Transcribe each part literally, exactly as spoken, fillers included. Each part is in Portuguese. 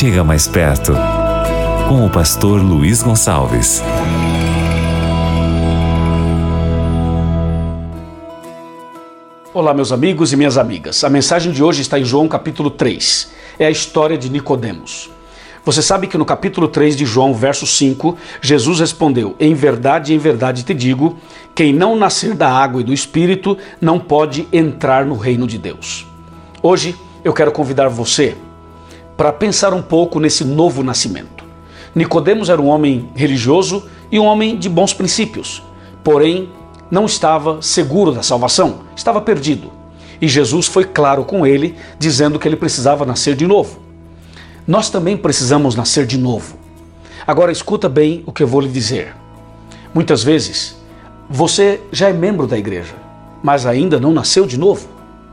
Chega mais perto, com o pastor Luiz Gonçalves. Olá, meus amigos e minhas amigas. A mensagem de hoje está em João capítulo três. É a história de Nicodemos. Você sabe que no capítulo três de João, verso cinco, Jesus respondeu: em verdade, em verdade te digo, quem não nascer da água e do Espírito não pode entrar no reino de Deus. Hoje eu quero convidar você para pensar um pouco nesse novo nascimento. Nicodemos era um homem religioso e um homem de bons princípios, porém não estava seguro da salvação, estava perdido. E Jesus foi claro com ele, dizendo que ele precisava nascer de novo. Nós também precisamos nascer de novo. Agora escuta bem o que eu vou lhe dizer. Muitas vezes você já é membro da igreja, mas ainda não nasceu de novo.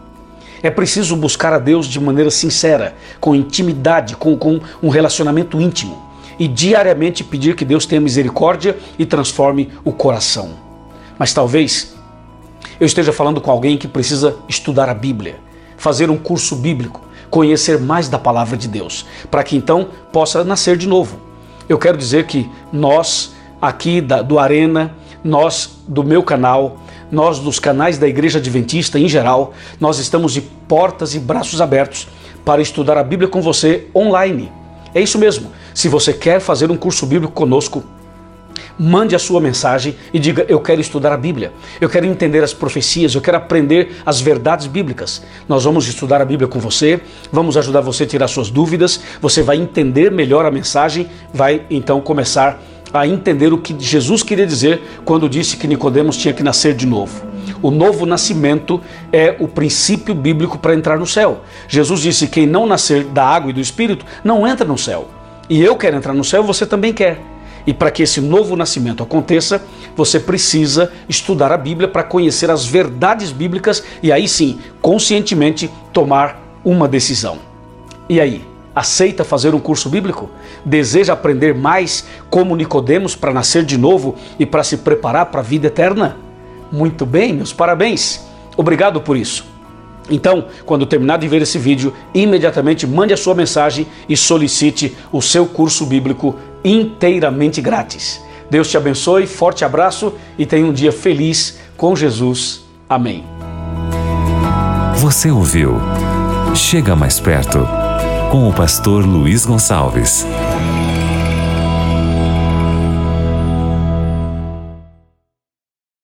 É preciso buscar a Deus de maneira sincera, com intimidade, com, com um relacionamento íntimo, e diariamente pedir que Deus tenha misericórdia e transforme o coração. Mas talvez eu esteja falando com alguém que precisa estudar a Bíblia, fazer um curso bíblico, conhecer mais da palavra de Deus, para que então possa nascer de novo. Eu quero dizer que nós aqui da, do Arena, nós do meu canal, nós dos canais da Igreja Adventista em geral, nós estamos de portas e braços abertos para estudar a Bíblia com você online. É isso mesmo. Se você quer fazer um curso bíblico conosco, mande a sua mensagem e diga: eu quero estudar a Bíblia, eu quero entender as profecias, eu quero aprender as verdades bíblicas. Nós vamos estudar a Bíblia com você, vamos ajudar você a tirar suas dúvidas, você vai entender melhor a mensagem, vai então começar a entender o que Jesus queria dizer quando disse que Nicodemos tinha que nascer de novo. O novo nascimento é o princípio bíblico para entrar no céu. Jesus disse: quem não nascer da água e do Espírito não entra no céu. E eu quero entrar no céu, você também quer. E para que esse novo nascimento aconteça, você precisa estudar a Bíblia para conhecer as verdades bíblicas e aí sim, conscientemente, tomar uma decisão. E aí, aceita fazer um curso bíblico? Deseja aprender mais como Nicodemos para nascer de novo e para se preparar para a vida eterna? Muito bem, meus parabéns. Obrigado por isso. Então, quando terminar de ver esse vídeo, imediatamente mande a sua mensagem e solicite o seu curso bíblico inteiramente grátis. Deus te abençoe, forte abraço e tenha um dia feliz com Jesus. Amém. Você ouviu Chega Mais Perto, com o pastor Luiz Gonçalves.